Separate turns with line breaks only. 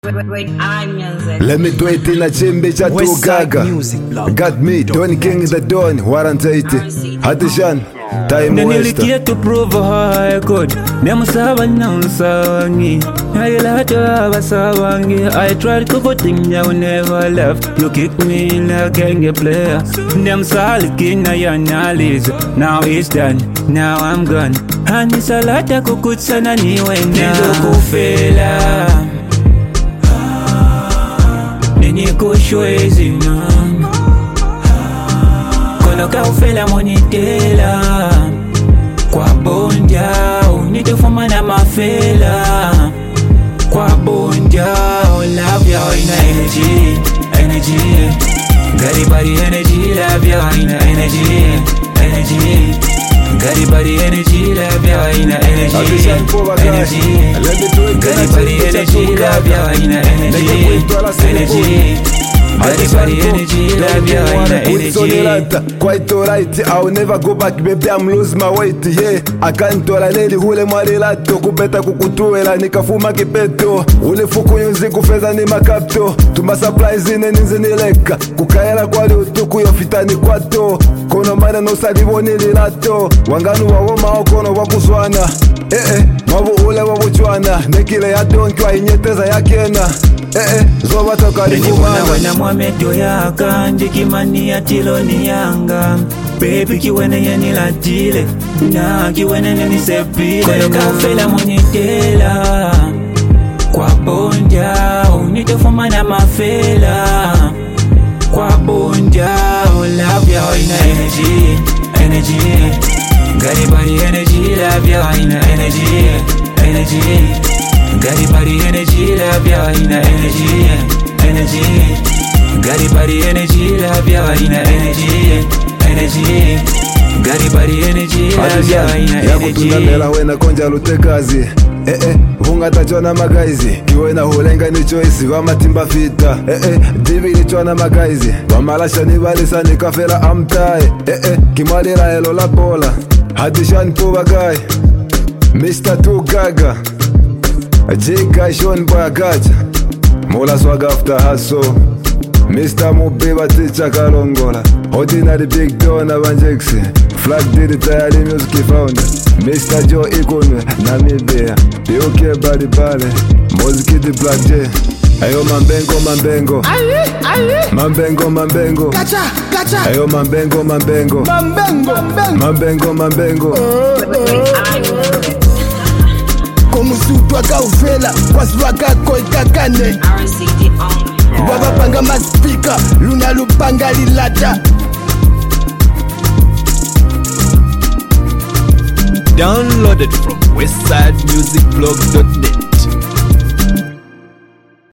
Let me do it in a chimbe cha to gaga. Got me, Don King the Don, warranty. Hadishan, time waster.
Nilikia to prove how I could. Nemusaba nansawangi. Ayelata basawangi. I tried to put things I never left. You kicked me like a player. Nemsal king na yanaliz. Now it's done. Now I'm gone. Hani salata kukutsana niwe na kufela. Nini kushwezi na kono ka ufela monitela kwa bonja unitofuma na mafela kwa bonja love ya ina energy garibari energy love ya ina energy garibari energy love ya ina energy garibari energy love ya ina energy garibari energy love ya ina energy.
Quite alright, I'll never go back baby, I'm lose my weight, yeah. Akantola neli hule mwarilato kupeta kukutuela nikafuma kipeto ule fuku nyunzi kufeza ni makapto tuma surprise ine ninzi nileka kukaela kwali utuku yofitani kwato kono mana no salivoni lilato wanganu wawoma okono wakuzwana mabu ule wabuchwana nekile ya donki wa inyeteza ya kena zoba toka
nifumana wana mwameto yaka njikimani ya tiloni yanga baby kiwene ya nilatile na kiwene ya nisepile kono kaufela monitela kwa bonja unitofumana mafela kwa bonja love ya ina energy garibari energy love ya ina energy garibari energy love ya ina energy garibari energy love ya ina energy garibari energy love ya ina energy
yakutunamela wena konja lutekazi vunga tachona magaizi kiwena hulenga ni choice wamatimba fita divi ni chona magaizi wamalasha ni balisa ni kafela amtae kimalira elo la bola hadishan pubagai Mr. Two Gaga J-Guy Sean Boy Agacha Mola swag after hustle Mr. Mubeba Ticha Kalongola Ordinary Big Don Abanjeksi Flag Diddy Tayari Music Founder Mr. Joe Ikonwe Namibia Yoke Bali Bale Mozikidi Black J Ayo mambengo Ayo mambengo
Komusutwa kaufela kwaswaka koikakane wabapanga maspika luna lupanga lilata.
Downloaded from westsidemusicblog.net.